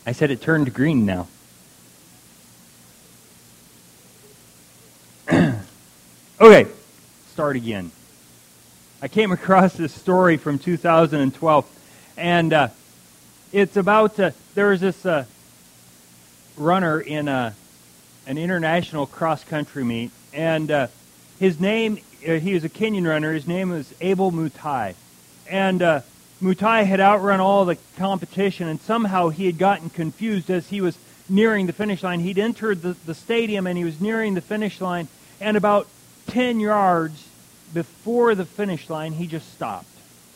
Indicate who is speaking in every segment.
Speaker 1: I said it turned green now. Okay, start again. I came across this story from 2012, and it's about, there was this runner in an international cross-country meet, and his name, he was a Kenyan runner, his name was Abel Mutai. And Mutai had outrun all the competition, and somehow he had gotten confused as he was nearing the finish line. He'd entered the stadium, and he was nearing the finish line, and about 10 yards before the finish line, he just stopped.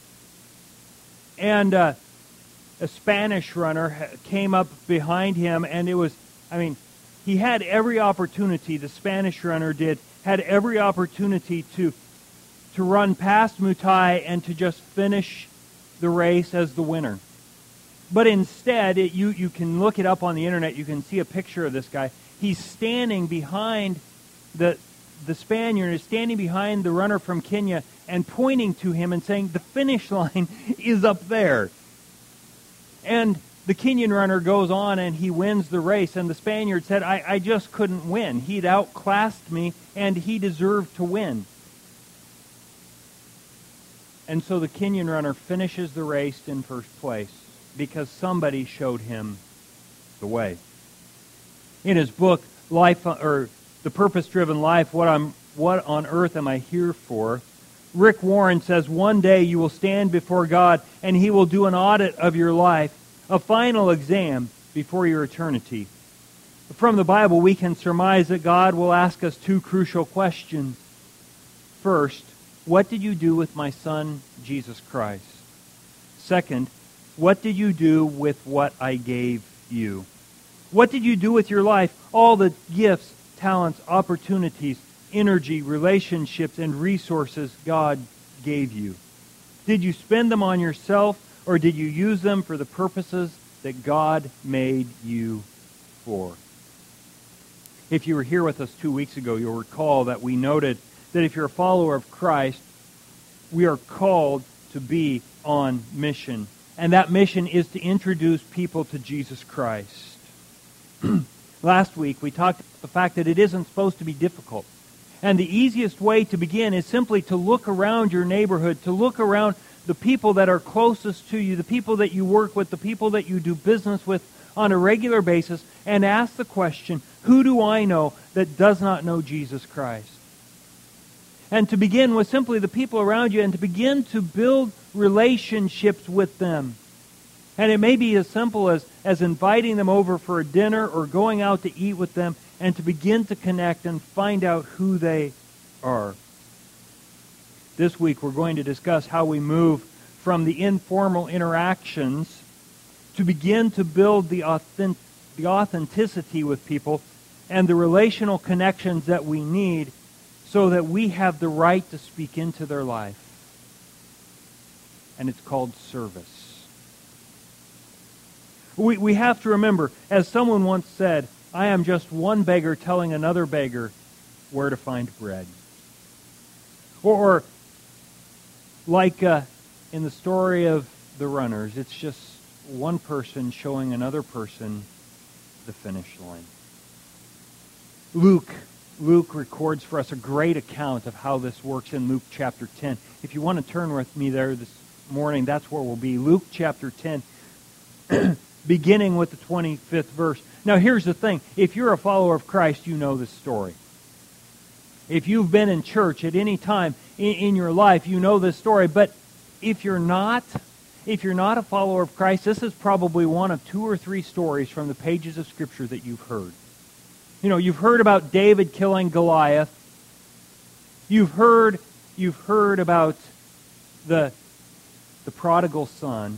Speaker 1: And a Spanish runner came up behind him, and it was, he had every opportunity, the Spanish runner had every opportunity to run past Mutai and to just finish the race as the winner. But instead, you can look it up on the internet, you can see a picture of this guy. He's standing behind the Spaniard is standing behind the runner from Kenya and pointing to him and saying, the finish line is up there. And the Kenyan runner goes on and he wins the race, and the Spaniard said, I just couldn't win. He'd outclassed me and he deserved to win. And so the Kenyan runner finishes the race in first place because somebody showed him the way. In his book, The Purpose-Driven Life, What on Earth Am I Here For?, Rick Warren says, one day you will stand before God and He will do an audit of your life, a final exam before your eternity. From the Bible, we can surmise that God will ask us two crucial questions. First, what did you do with my Son, Jesus Christ? Second, what did you do with what I gave you? What did you do with your life? All the gifts, talents, opportunities, energy, relationships, and resources God gave you. Did you spend them on yourself, or did you use them for the purposes that God made you for? If you were here with us 2 weeks ago, you'll recall that we noted that if you're a follower of Christ, we are called to be on mission. And that mission is to introduce people to Jesus Christ. Last week, we talked about the fact that it isn't supposed to be difficult. And the easiest way to begin is simply to look around your neighborhood, to look around the people that are closest to you, the people that you work with, the people that you do business with on a regular basis, and ask the question, who do I know that does not know Jesus Christ? And to begin with simply the people around you, and to begin to build relationships with them. And it may be as simple as inviting them over for a dinner or going out to eat with them, and to begin to connect and find out who they are. This week we're going to discuss how we move from the informal interactions to begin to build the authenticity with people and the relational connections that we need so that we have the right to speak into their life. And it's called service. We have to remember, as someone once said, I am just one beggar telling another beggar where to find bread. Or like in the story of the runners, it's just one person showing another person the finish line. Luke records for us a great account of how this works in Luke chapter 10. If you want to turn with me there this morning, that's where we'll be. Luke chapter 10, beginning with the 25th verse. Now here's the thing. If you're a follower of Christ, you know this story. If you've been in church at any time in your life, you know this story. But if you're not a follower of Christ, this is probably one of 2 or 3 stories from the pages of Scripture that you've heard. You know, you've heard about David killing Goliath. You've heard about the prodigal son.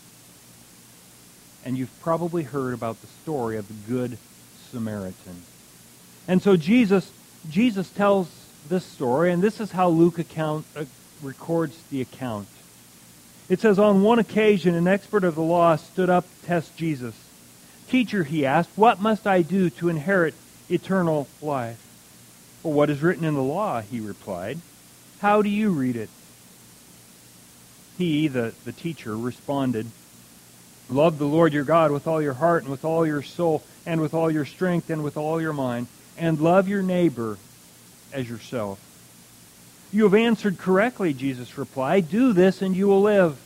Speaker 1: And you've probably heard about the story of the Good Samaritan. And so Jesus tells this story, and this is how Luke records the account. It says, on one occasion, an expert of the law stood up to test Jesus. Teacher, he asked, what must I do to inherit eternal life? Well, what is written in the law? He replied. How do you read it? He, the teacher, responded, Love the Lord your God with all your heart and with all your soul and with all your strength and with all your mind, and love your neighbor as yourself. You have answered correctly, Jesus replied. Do this and you will live.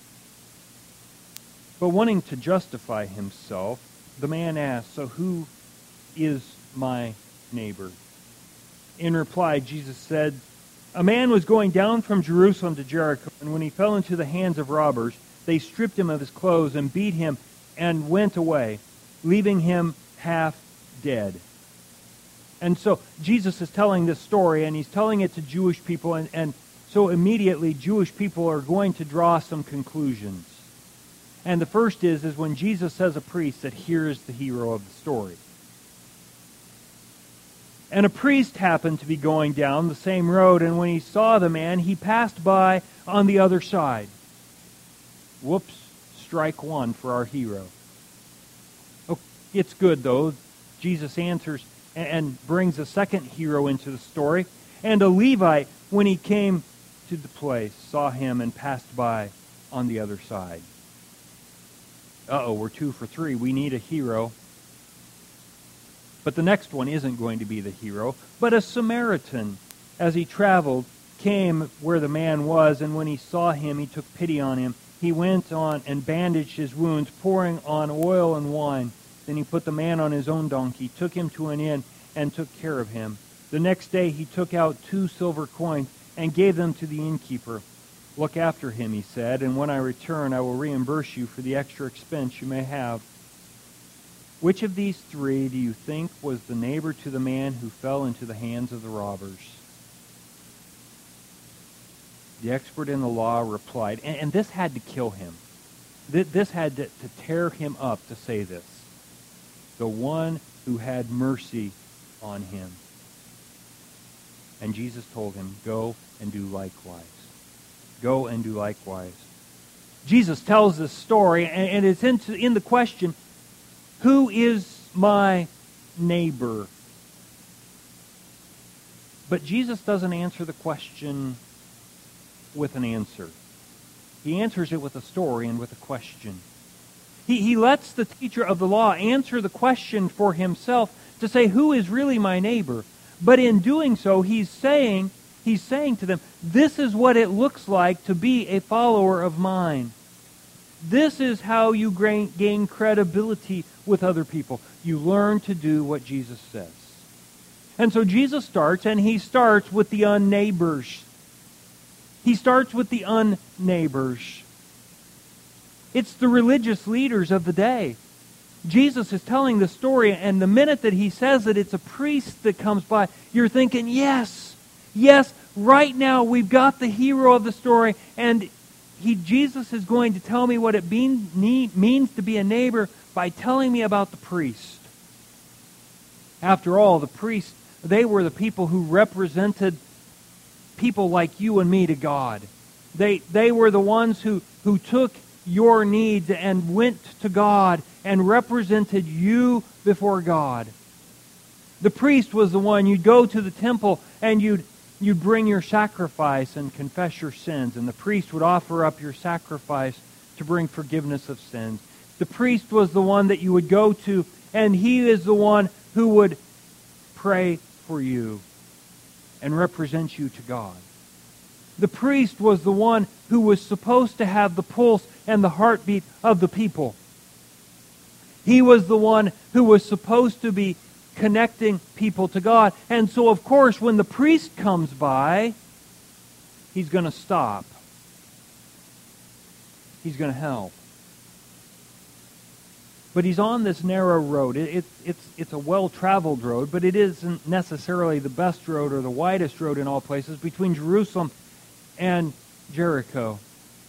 Speaker 1: But wanting to justify himself, the man asked, so who is my neighbor? In reply, Jesus said, a man was going down from Jerusalem to Jericho, and when he fell into the hands of robbers, they stripped him of his clothes and beat him and went away, leaving him half dead. And so Jesus is telling this story, and he's telling it to Jewish people, and so immediately Jewish people are going to draw some conclusions. And the first is when Jesus says a priest that here's the hero of the story. And a priest happened to be going down the same road, and when he saw the man, he passed by on the other side. Whoops, strike one for our hero. Oh, it's good, though. Jesus answers and brings a second hero into the story. And a Levite, when he came to the place, saw him and passed by on the other side. Uh-oh, we're 2 for 3. We need a hero. But the next one isn't going to be the hero, but a Samaritan, as he traveled, came where the man was, and when he saw him, he took pity on him. He went on and bandaged his wounds, pouring on oil and wine. Then he put the man on his own donkey, took him to an inn, and took care of him. The next day he took out 2 silver coins and gave them to the innkeeper. Look after him, he said, and when I return, I will reimburse you for the extra expense you may have. Which of these 3 do you think was the neighbor to the man who fell into the hands of the robbers? The expert in the law replied, and this had to kill him. This had to tear him up to say this. The one who had mercy on him. And Jesus told him, go and do likewise. Go and do likewise. Jesus tells this story, and it's in the question, who is my neighbor? But Jesus doesn't answer the question with an answer. He answers it with a story and with a question. He lets the teacher of the law answer the question for himself to say, who is really my neighbor? But in doing so, he's saying to them, this is what it looks like to be a follower of mine. This is how you gain credibility with other people. You learn to do what Jesus says. And so Jesus starts with the unneighbors. He starts with the unneighbors. It's the religious leaders of the day. Jesus is telling the story, and the minute that he says that it's a priest that comes by, you're thinking, yes, right now we've got the hero of the story, and Jesus is going to tell me what it means to be a neighbor by telling me about the priest. After all, the priests, they were the people who represented people like you and me to God. They were the ones who took your needs and went to God and represented you before God. The priest was the one, you'd go to the temple and you'd bring your sacrifice and confess your sins, and the priest would offer up your sacrifice to bring forgiveness of sins. The priest was the one that you would go to, and he is the one who would pray for you and represent you to God. The priest was the one who was supposed to have the pulse and the heartbeat of the people. He was the one who was supposed to be connecting people to God. And so, of course, when the priest comes by, he's going to stop. He's going to help. But he's on this narrow road. It's a well-traveled road, but it isn't necessarily the best road or the widest road in all places between Jerusalem and Jericho.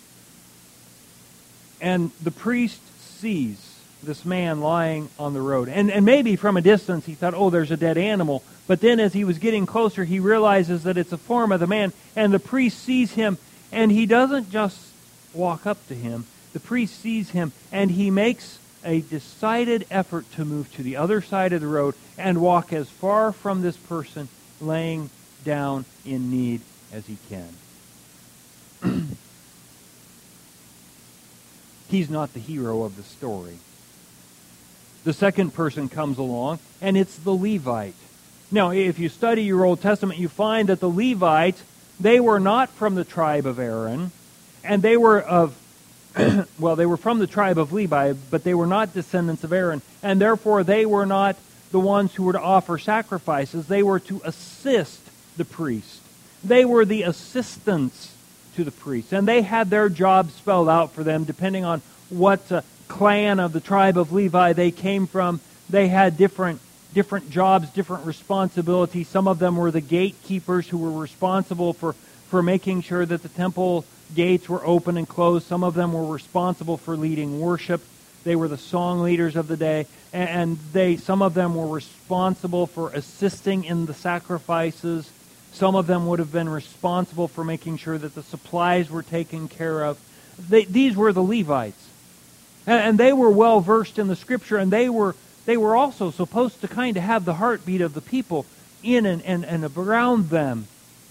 Speaker 1: And the priest sees this man lying on the road. And maybe from a distance he thought, oh, there's a dead animal. But then as he was getting closer, he realizes that it's a form of the man. And the priest sees him, and he doesn't just walk up to him. The priest sees him, and he makes a decided effort to move to the other side of the road and walk as far from this person laying down in need as he can. He's not the hero of the story. The second person comes along, and it's the Levite. Now, if you study your Old Testament, you find that the Levites, they were not from the tribe of Aaron, and they were of, well, they were from the tribe of Levi, but they were not descendants of Aaron, and therefore they were not the ones who were to offer sacrifices. They were to assist the priest. They were the assistants to the priest, and they had their jobs spelled out for them depending on what clan of the tribe of Levi they came from. They had different jobs, different responsibilities. Some of them were the gatekeepers who were responsible for making sure that the temple gates were open and closed. Some of them were responsible for leading worship. They were the song leaders of the day, and some of them were responsible for assisting in the sacrifices. Some of them would have been responsible for making sure that the supplies were taken care of. These were the Levites. And they were well versed in the Scripture, and they were also supposed to kind of have the heartbeat of the people in and around them.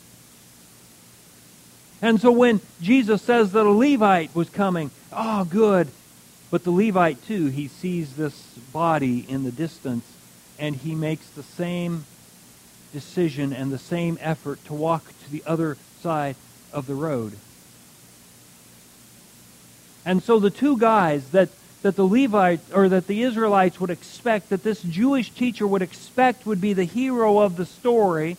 Speaker 1: And so when Jesus says that a Levite was coming, oh, good. But the Levite, too, he sees this body in the distance, and he makes the same decision and the same effort to walk to the other side of the road. And so the two guys that the Levites, or that the Israelites would expect, that this Jewish teacher would expect would be the hero of the story,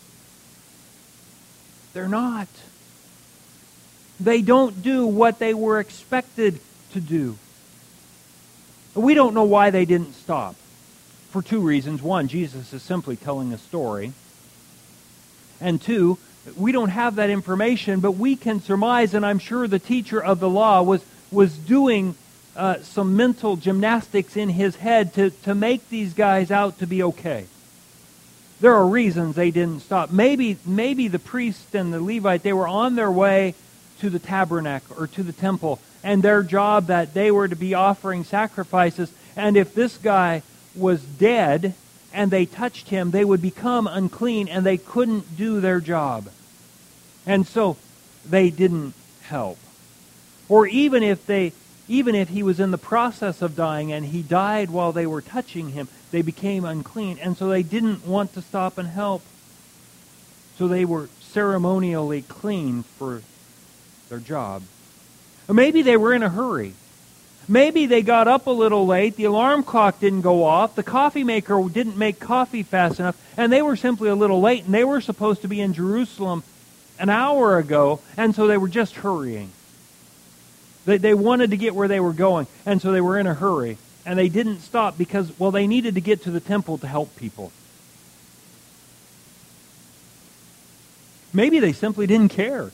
Speaker 1: they're not. They don't do what they were expected to do. We don't know why they didn't stop. For two reasons. One, Jesus is simply telling a story. And two, we don't have that information, but we can surmise, and I'm sure the teacher of the law was doing some mental gymnastics in his head to make these guys out to be okay. There are reasons they didn't stop. Maybe the priest and the Levite, they were on their way to the tabernacle or to the temple, and their job that they were to be offering sacrifices, and if this guy was dead and they touched him, they would become unclean and they couldn't do their job. And so they didn't help. Or even if he was in the process of dying and he died while they were touching him, they became unclean, and so they didn't want to stop and help. So they were ceremonially clean for their job. Or maybe they were in a hurry. Maybe they got up a little late, the alarm clock didn't go off, the coffee maker didn't make coffee fast enough, and they were simply a little late, and they were supposed to be in Jerusalem an hour ago, and so they were just hurrying. They wanted to get where they were going, and so they were in a hurry, and they didn't stop because, well, they needed to get to the temple to help people. Maybe they simply didn't care.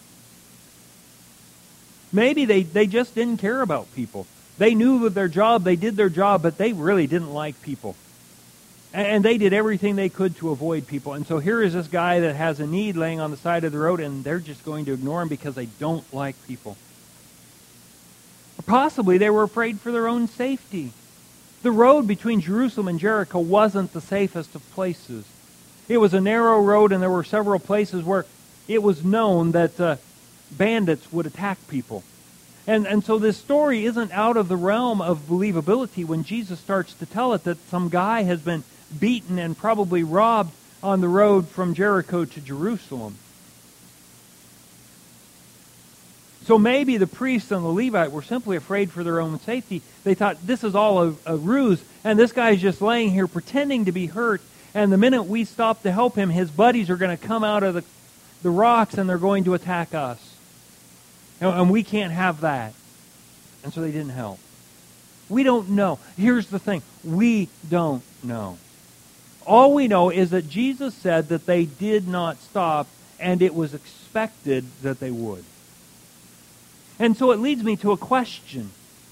Speaker 1: Maybe they just didn't care about people. They knew their job, they did their job, but they really didn't like people. And they did everything they could to avoid people. And so here is this guy that has a need laying on the side of the road, and they're just going to ignore him because they don't like people. Or possibly they were afraid for their own safety. The road between Jerusalem and Jericho wasn't the safest of places. It was a narrow road, and there were several places where it was known that bandits would attack people. And so this story isn't out of the realm of believability when Jesus starts to tell it that some guy has been beaten and probably robbed on the road from Jericho to Jerusalem. So maybe the priest and the Levite were simply afraid for their own safety. They thought, this is all a ruse, and this guy's just laying here pretending to be hurt, and the minute we stop to help him, his buddies are going to come out of the rocks and they're going to attack us. And we can't have that. And so they didn't help. We don't know. Here's the thing. We don't know. All we know is that Jesus said that they did not stop, and it was expected that they would. And so it leads me to a question.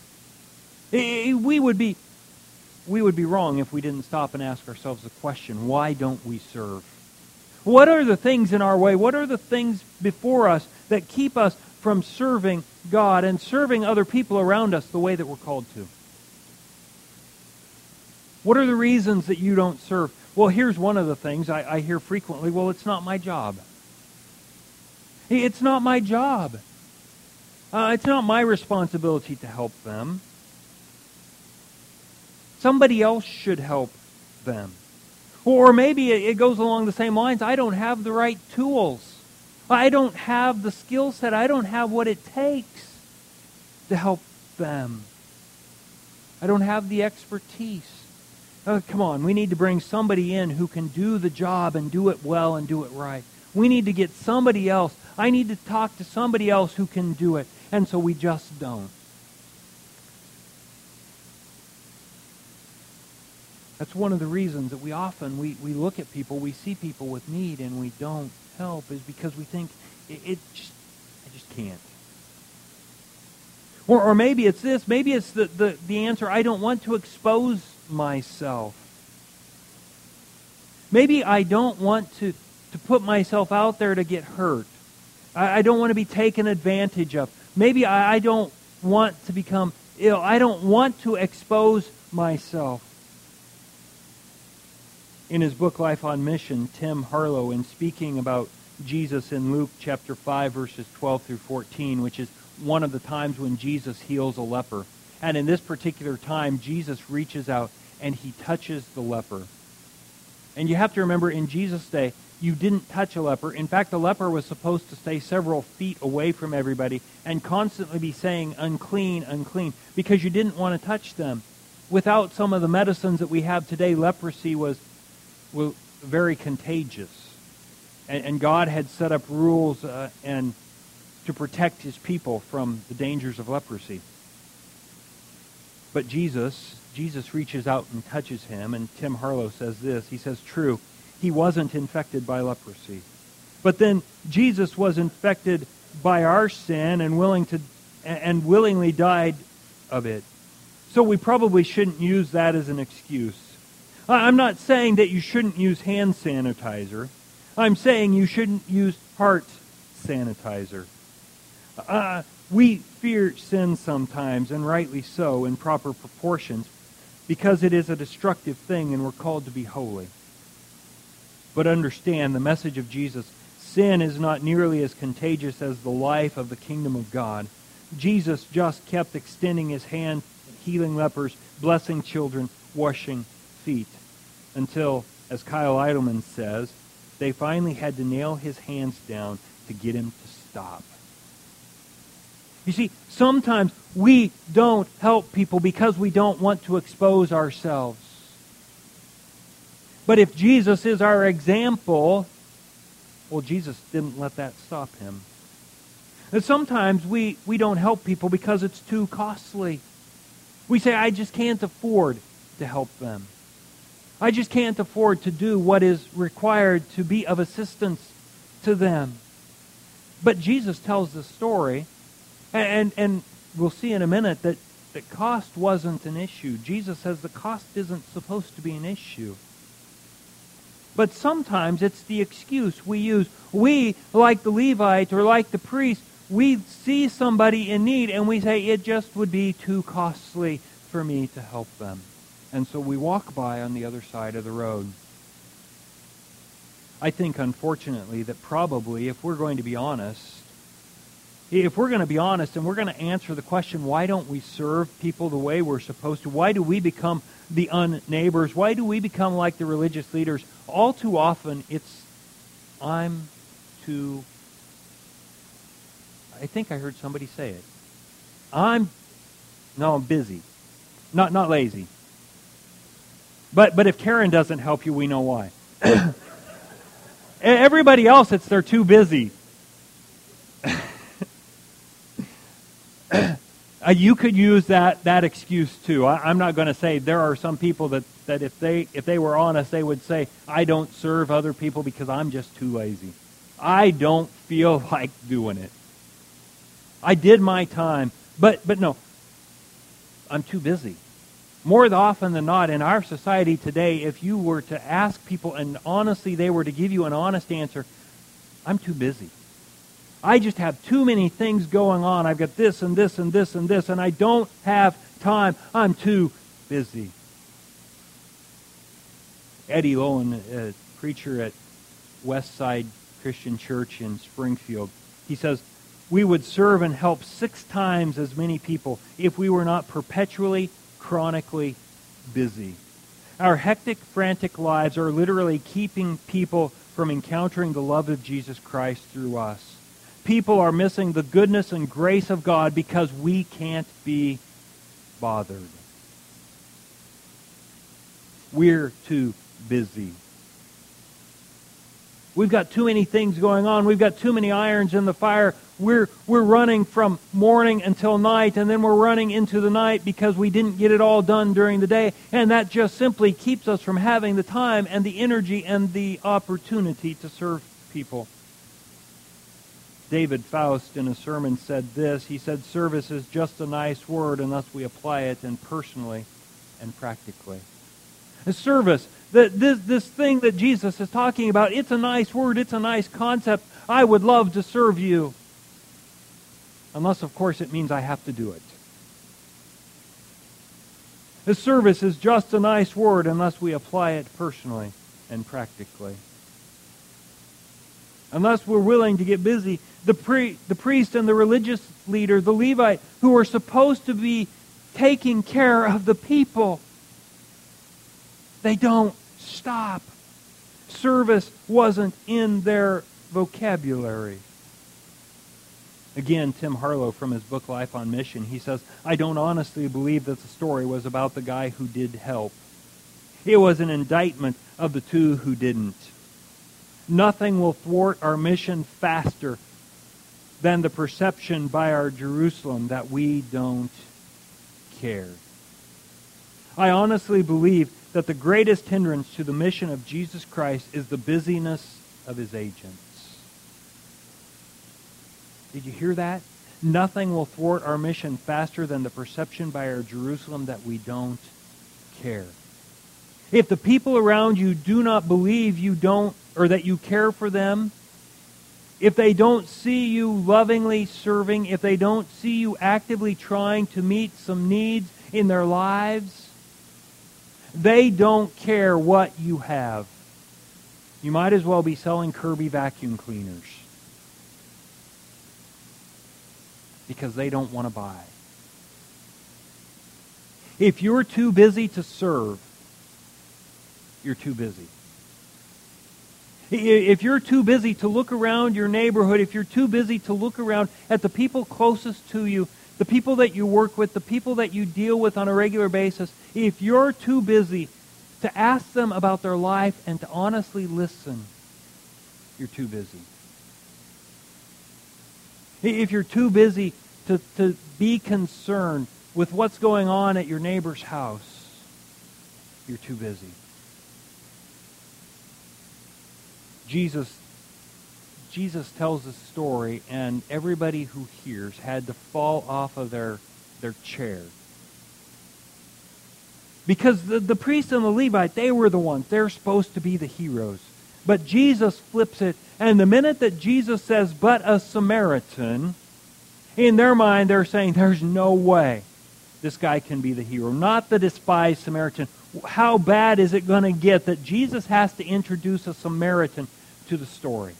Speaker 1: We would be wrong if we didn't stop and ask ourselves the question, why don't we serve? What are the things in our way? What are the things before us that keep us from serving God and serving other people around us the way that we're called to? What are the reasons that you don't serve? Well, here's one of the things I hear frequently. Well, it's not my job. It's not my job. It's not my responsibility to help them. Somebody else should help them. Or maybe it goes along the same lines. I don't have the right tools. I don't have the skill set. I don't have what it takes to help them. I don't have the expertise. Come on, we need to bring somebody in who can do the job and do it well and do it right. We need to get somebody else. I need to talk to somebody else who can do it. And so we just don't. That's one of the reasons that we often, we look at people, we see people with need and we don't help, is because we think, I just can't. Or maybe it's this, maybe it's the answer, I don't want to expose myself. Maybe I don't want to put myself out there to get hurt. I don't want to be taken advantage of. Maybe I don't want to become ill. I don't want to expose myself. In his book, Life on Mission, Tim Harlow, in speaking about Jesus in Luke chapter 5, verses 12 through 14, which is one of the times when Jesus heals a leper. And in this particular time, Jesus reaches out and he touches the leper. And you have to remember, in Jesus' day, you didn't touch a leper. In fact, the leper was supposed to stay several feet away from everybody and constantly be saying, unclean, unclean, because you didn't want to touch them. Without some of the medicines that we have today, leprosy was very contagious. And God had set up rules and to protect his people from the dangers of leprosy. But Jesus reaches out and touches him, and Tim Harlow says this. He says, true, he wasn't infected by leprosy. But then Jesus was infected by our sin and willingly died of it. So we probably shouldn't use that as an excuse. I'm not saying that you shouldn't use hand sanitizer. I'm saying you shouldn't use heart sanitizer. We fear sin sometimes, and rightly so, in proper proportions, because it is a destructive thing and we're called to be holy. But understand the message of Jesus. Sin is not nearly as contagious as the life of the kingdom of God. Jesus just kept extending his hand, healing lepers, blessing children, washing feet, until, as Kyle Idleman says, they finally had to nail his hands down to get him to stop. You see, sometimes we don't help people because we don't want to expose ourselves. But if Jesus is our example, well, Jesus didn't let that stop him. And sometimes we don't help people because it's too costly. We say, I just can't afford to help them. I just can't afford to do what is required to be of assistance to them. But Jesus tells the story, and we'll see in a minute that cost wasn't an issue. Jesus says the cost isn't supposed to be an issue. But sometimes it's the excuse we use. We, like the Levite or like the priest, we see somebody in need and we say, it just would be too costly for me to help them. And so we walk by on the other side of the road. I think, unfortunately, that probably, if we're going to be honest and we're going to answer the question, why don't we serve people the way we're supposed to? Why do we become the un-neighbors? Why do we become like the religious leaders? All too often, it's, I'm too... I think I heard somebody say it. I'm busy. Not lazy. But if Karen doesn't help you, we know why. Everybody else, they're too busy. You could use that excuse too. I'm not going to say there are some people that if they were honest, they would say, I don't serve other people because I'm just too lazy. I don't feel like doing it. I did my time, but no, I'm too busy. More often than not, in our society today, if you were to ask people, and honestly they were to give you an honest answer, I'm too busy. I just have too many things going on. I've got this and this and this and this, and I don't have time. I'm too busy. Eddie Lowen, a preacher at Westside Christian Church in Springfield, he says, we would serve and help 6 times as many people if we were not perpetually, chronically busy. Our hectic, frantic lives are literally keeping people from encountering the love of Jesus Christ through us. People are missing the goodness and grace of God because we can't be bothered. We're too busy. We've got too many things going on. We've got too many irons in the fire. We're running from morning until night, and then we're running into the night because we didn't get it all done during the day. And that just simply keeps us from having the time and the energy and the opportunity to serve people. David Faust in a sermon said this. He said, "Service is just a nice word unless we apply it in personally and practically." Service, this thing that Jesus is talking about, it's a nice word, it's a nice concept. I would love to serve you. Unless, of course, it means I have to do it. The service is just a nice word unless we apply it personally and practically. Unless we're willing to get busy. The priest and the religious leader, the Levite, who are supposed to be taking care of the people, they don't stop. Service wasn't in their vocabulary. Again, Tim Harlow from his book Life on Mission, he says, "I don't honestly believe that the story was about the guy who did help. It was an indictment of the 2 who didn't. Nothing will thwart our mission faster than the perception by our Jerusalem that we don't care." I honestly believe that the greatest hindrance to the mission of Jesus Christ is the busyness of His agents. Did you hear that? Nothing will thwart our mission faster than the perception by our Jerusalem that we don't care. If the people around you do not believe you don't, or that you care for them, if they don't see you lovingly serving, if they don't see you actively trying to meet some needs in their lives, they don't care what you have. You might as well be selling Kirby vacuum cleaners. Because they don't want to buy. If you're too busy to serve, you're too busy. If you're too busy to look around your neighborhood, if you're too busy to look around at the people closest to you, the people that you work with, the people that you deal with on a regular basis, if you're too busy to ask them about their life and to honestly listen, you're too busy. If you're too busy to be concerned with what's going on at your neighbor's house, you're too busy. Jesus tells this story, and everybody who hears had to fall off of their chair. Because the priest and the Levite, they were the ones. They're supposed to be the heroes. But Jesus flips it, and the minute that Jesus says, "but a Samaritan," in their mind they're saying, there's no way this guy can be the hero. Not the despised Samaritan. How bad is it going to get that Jesus has to introduce a Samaritan to the story?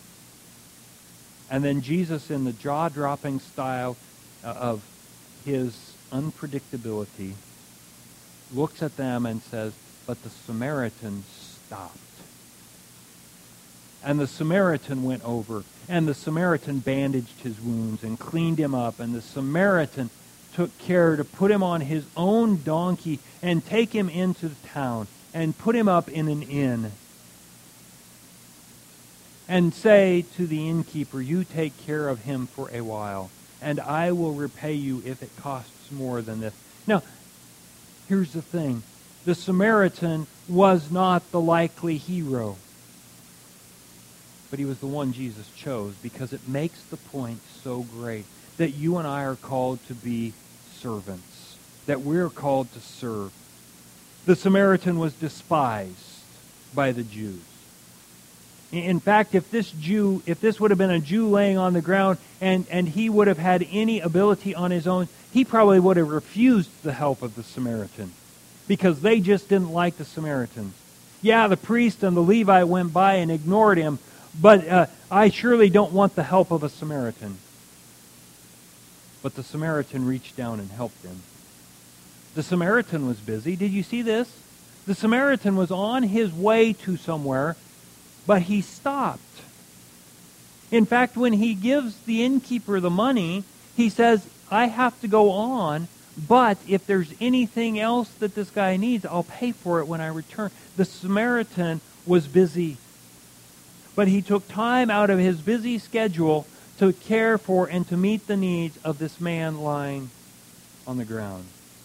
Speaker 1: And then Jesus, in the jaw-dropping style of His unpredictability, looks at them and says, "But the Samaritan stopped." And the Samaritan went over, and the Samaritan bandaged his wounds and cleaned him up, and the Samaritan took care to put him on his own donkey and take him into the town and put him up in an inn and say to the innkeeper, "You take care of him for a while, and I will repay you if it costs more than this." Now, here's the thing. The Samaritan was not the likely hero, but he was the one Jesus chose, because it makes the point so great that you and I are called to be servants, that we're called to serve. The Samaritan was despised by the Jews. In fact, if this would have been a Jew laying on the ground and he would have had any ability on his own, he probably would have refused the help of the Samaritan, because they just didn't like the Samaritans. Yeah, the priest and the Levite went by and ignored him, but I surely don't want the help of a Samaritan. but the Samaritan reached down and helped him. The Samaritan was busy. Did you see this? The Samaritan was on his way to somewhere, but he stopped. In fact, when he gives the innkeeper the money, he says, I have to go on, but if there's anything else that this guy needs, I'll pay for it when I return. The Samaritan was busy, but he took time out of his busy schedule to care for and to meet the needs of this man lying on the ground.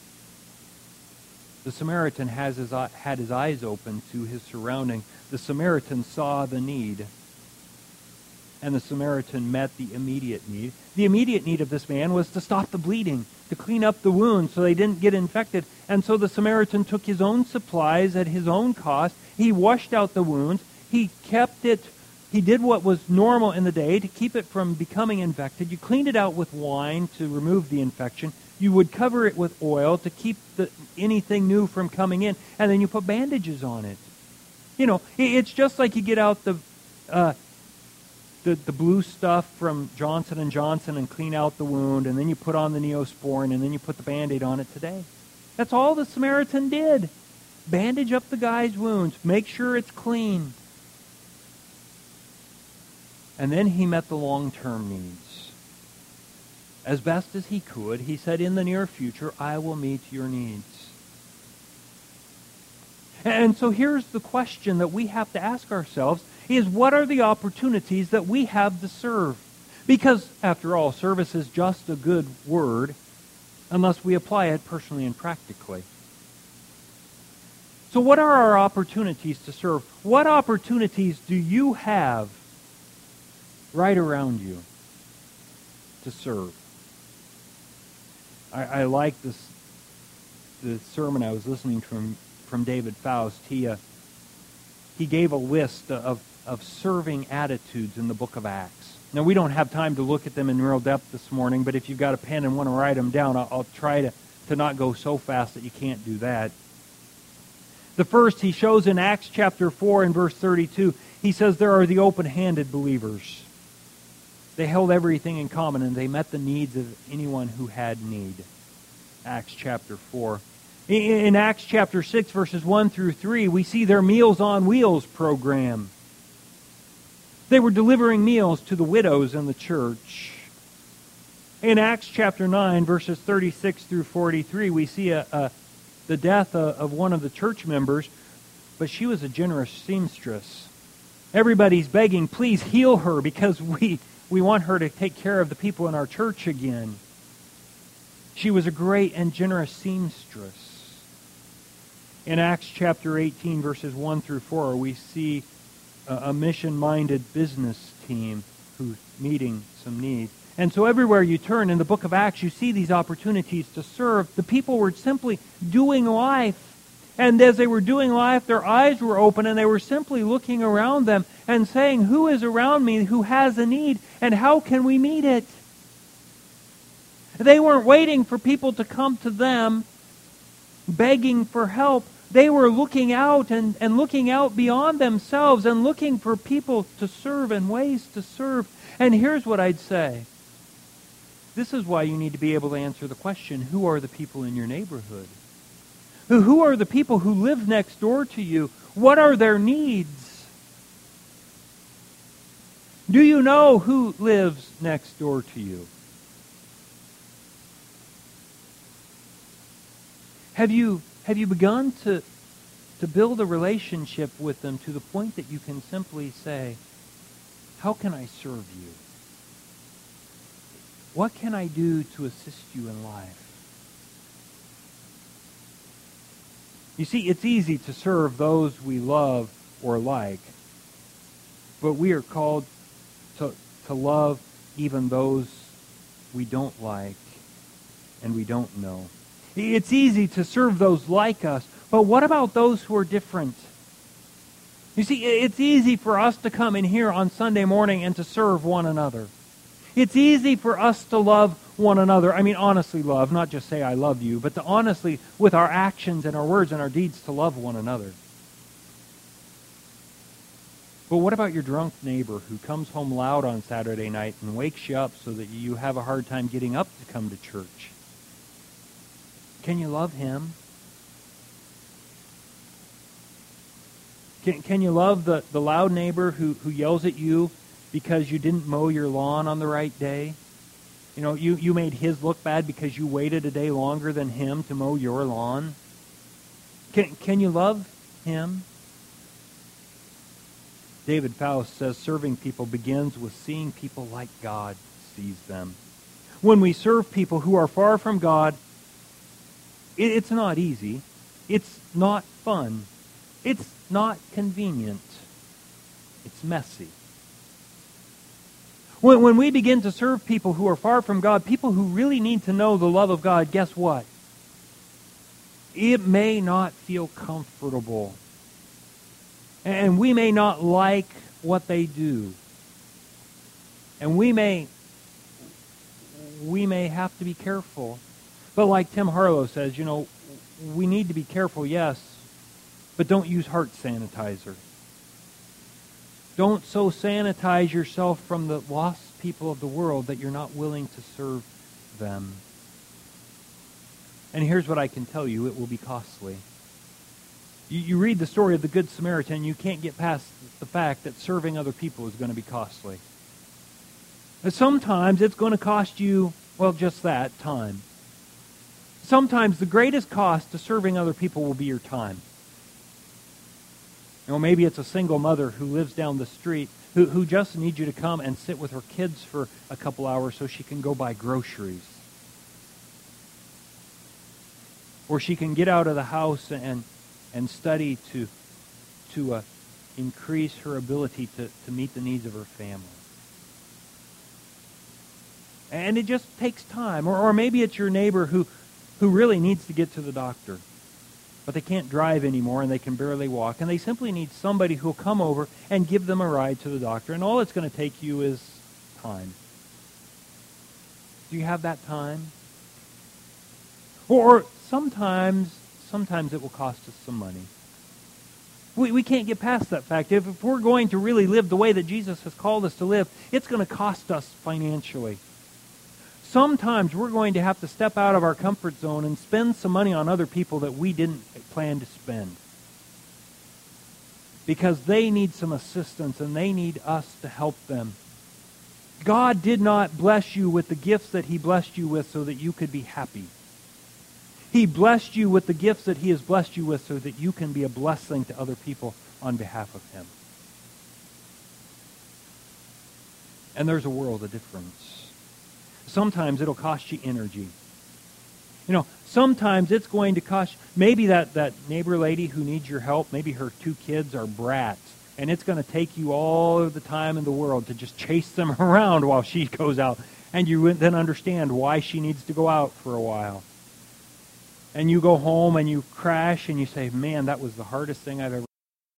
Speaker 1: The Samaritan had his eyes open to his surrounding. The Samaritan saw the need, and the Samaritan met the immediate need. The immediate need of this man was to stop the bleeding, to clean up the wounds so they didn't get infected. And so the Samaritan took his own supplies at his own cost. He washed out the wounds. He kept it. He did what was normal in the day to keep it from becoming infected. You cleaned it out with wine to remove the infection. You would cover it with oil to keep anything new from coming in. And then you put bandages on it. You know, it's just like you get out the blue stuff from Johnson & Johnson and clean out the wound, and then you put on the Neosporin, and then you put the Band-Aid on it today. That's all the Samaritan did. Bandage up the guy's wounds. Make sure it's clean. And then he met the long-term needs. As best as he could, he said, in the near future, I will meet your needs. And so here's the question that we have to ask ourselves, is what are the opportunities that we have to serve? Because, after all, service is just a good word unless we apply it personally and practically. So what are our opportunities to serve? What opportunities do you have right around you to serve? I like the sermon I was listening to from David Faust. He gave a list of serving attitudes in the book of Acts. Now, we don't have time to look at them in real depth this morning, but if you've got a pen and want to write them down, I'll try to not go so fast that you can't do that. The first he shows in Acts chapter 4 and verse 32, he says there are the open-handed believers. They held everything in common, and they met the needs of anyone who had need. Acts chapter 4. In Acts chapter 6, verses 1 through 3, we see their Meals on Wheels program. They were delivering meals to the widows in the church. In Acts chapter 9, verses 36 through 43, we see the death of one of the church members, but she was a generous seamstress. Everybody's begging, please heal her, because we want her to take care of the people in our church again. She was a great and generous seamstress. In Acts chapter 18, verses 1 through 4, we see a mission-minded business team who's meeting some needs. And so everywhere you turn in the book of Acts, you see these opportunities to serve. The people were simply doing life. And as they were doing life, their eyes were open, and they were simply looking around them and saying, who is around me who has a need, and how can we meet it? They weren't waiting for people to come to them, begging for help. They were looking out and looking out beyond themselves and looking for people to serve and ways to serve. And here's what I'd say. This is why you need to be able to answer the question, who are the people in your neighborhood? Who are the people who live next door to you? What are their needs? Do you know who lives next door to you? Have you begun to build a relationship with them to the point that you can simply say, how can I serve you? What can I do to assist you in life? You see, it's easy to serve those we love or like, but we are called to love even those we don't like and we don't know. It's easy to serve those like us, but what about those who are different? You see, it's easy for us to come in here on Sunday morning and to serve one another. It's easy for us to love one another. I mean, honestly love, not just say I love you, but to honestly, with our actions and our words and our deeds, to love one another. But what about your drunk neighbor who comes home loud on Saturday night and wakes you up so that you have a hard time getting up to come to church? Can you love him? Can you love the loud neighbor who yells at you because you didn't mow your lawn on the right day? You know, you made his look bad because you waited a day longer than him to mow your lawn. Can you love him? David Faust says serving people begins with seeing people like God sees them. When we serve people who are far from God, it's not easy. It's not fun. It's not convenient. It's messy. When we begin to serve people who are far from God, people who really need to know the love of God, guess what? It may not feel comfortable. And we may not like what they do. And we may have to be careful. But like Tim Harlow says, you know, we need to be careful, yes, but don't use heart sanitizer. Don't so sanitize yourself from the lost people of the world that you're not willing to serve them. And here's what I can tell you, it will be costly. You read the story of the Good Samaritan, you can't get past the fact that serving other people is going to be costly. And sometimes it's going to cost you, well, just that, time. Sometimes the greatest cost to serving other people will be your time. You know, maybe it's a single mother who lives down the street who just needs you to come and sit with her kids for a couple hours so she can go buy groceries. Or she can get out of the house and study to increase her ability to meet the needs of her family. And it just takes time. Or maybe it's your neighbor who really needs to get to the doctor, but they can't drive anymore and they can barely walk, and they simply need somebody who will come over and give them a ride to the doctor, and all it's going to take you is time. Do you have that time? Or sometimes it will cost us some money. We can't get past that fact. If we're going to really live the way that Jesus has called us to live, it's going to cost us financially. Sometimes we're going to have to step out of our comfort zone and spend some money on other people that we didn't plan to spend. Because they need some assistance and they need us to help them. God did not bless you with the gifts that He blessed you with so that you could be happy. He blessed you with the gifts that He has blessed you with so that you can be a blessing to other people on behalf of Him. And there's a world of difference. Sometimes it'll cost you energy. You know, sometimes it's going to cost, maybe that neighbor lady who needs your help, maybe her 2 kids are brats, and it's going to take you all of the time in the world to just chase them around while she goes out, and you then understand why she needs to go out for a while. And you go home and you crash and you say, man, that was the hardest thing I've ever